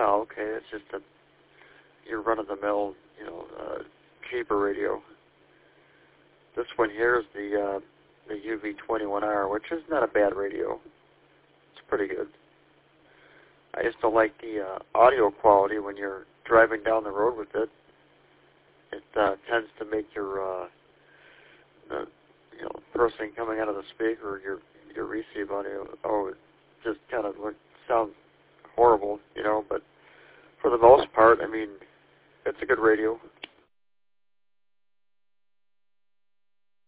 Oh, okay. It's just your run-of-the-mill, cheaper radio. This one here is the UV21R, which is not a bad radio. It's pretty good. I just don't like the audio quality when you're driving down the road with it. It tends to make your person coming out of the speaker, your receive audio, it just kind of sounds horrible, But for the most part, I mean, it's a good radio.